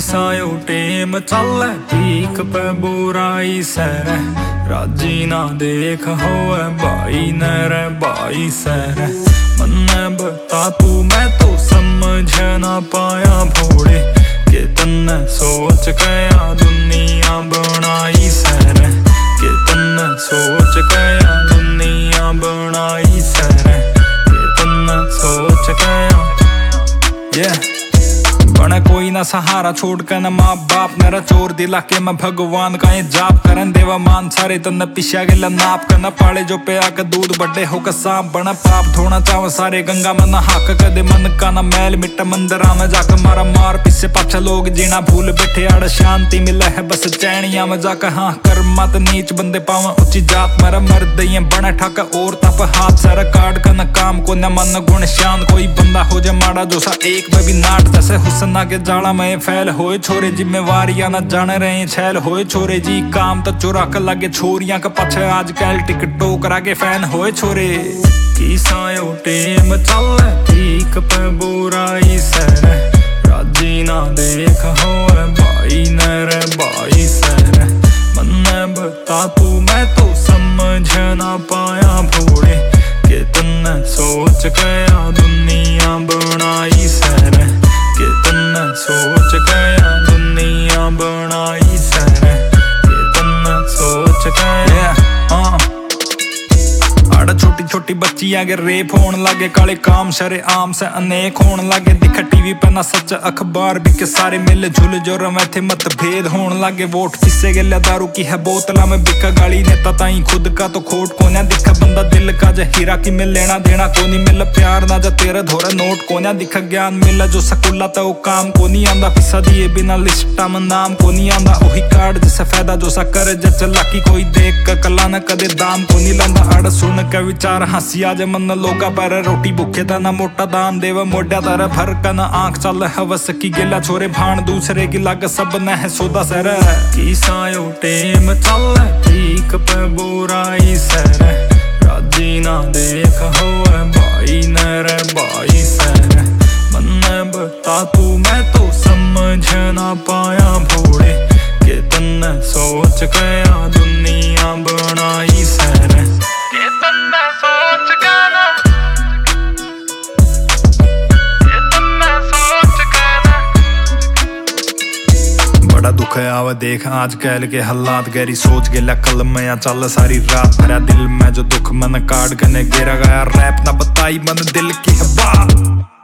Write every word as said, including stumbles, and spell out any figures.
सायो टेम चल ठीक पे बुराई सर राजी ना देख हो भाई नर भाई सर मन बता तू मैं तो समझ ना पाया भोड़े के तन्ने सोच गया दुनिया बनाई सर के तन्ने सोच गया दुनिया बनाई सर के तन्ने सोच गया yeah. बना कोई ना सहारा छोड़ कर न माँ बाप मेरा चोर दिला के मैं भगवान का ये जाप करन देवा मान सारे तन पिछा गला नाप कर न पाले जो पे आकर दूध बड़े होकर सांप बना पाप धोना चाव सारे गंगा में न हाक कदे मन का न मैल मिट्टा मंदिरा में जाकर मारा मार पिछे पाछा लोग जीना भूल बैठे आड़ शांति मिला है बस चैनिया में जाकर हाँ कर मत नीच बंदे पावा उच्ची जात मेरा मर्द ये बना ठाका और तप हाथ सारा काट का न काम को न मन गुण शान कोई बंदा हो जाए माड़ा जो सा एक में भी नाट जैसे हुसन के जाड़ा में फैल होए छोरे जिम्मेवारियां ना जान रहे छैल होए छोरे जी काम तो चुरा कर लगे छोरियां का पछे आजकल टिकटों करा के फैन होए छोरे की सायो टेम चल ठीक पे बुराई सर राजी ना देख हो भाई नर भाई सर मन बता तू मैं तो समझ ना पाया भोड़े के तन्ने सोच गया दुनिया बनाई सर के तन्ने सोच गया दुनिया बनाई सर के तन्ने सोच गया हाँ आड़ा छोटी छोटी बच्ची आगे रेप होन लगे काले काम शरे आम से अनेक होन लगे दिखा टीवी पे ना सच अखबार भी के सारे मिले झुल जो रमे थे मतभेद होन लगे वोट पिसे गया दारू की है बोतला में बिका गाली नेता ताई खुद का तो खोट कोन्या दिखा बंदा दिल का जा हीरा की मिल लेना देना कोनी मिल प्यार ना जा तेरा धोरा नोट कोन्या दिखा ज्ञान मिला जो सकुला तो काम कोनी आंदा पिसा दिए बिना लिस्टा में नाम कोनी आंदा ओही कार्ड जिसे फायदा जो सा कर जा चला की कोई देख कर कला न कदे दाम कोनी लांदा आड़ सुन का विचार हंसी आज मन लोगा पर रोटी भूखे दा ना मोटा दान देव मोटा तारा भर का ना आंख चल हवस की गिला छोरे भाण दूसरे की लग सब न है सौदा सर की सायो टेम चल ठीक पे बुराई सर राजी ना देख हो भाई नर भाई सर मन बता तू मैं तो समझ ना पाया भोड़े के तन्ने सोच गया दुनिया बनाई सर के तन्ने सोच गया बड़ा दुख है आवा देख आज कल के हालात गहरी सोच गेला कल में या चल सारी रात भरा दिल में जो दुख मन काट कने गिरा गया रैप ना बताई मन दिल की बात।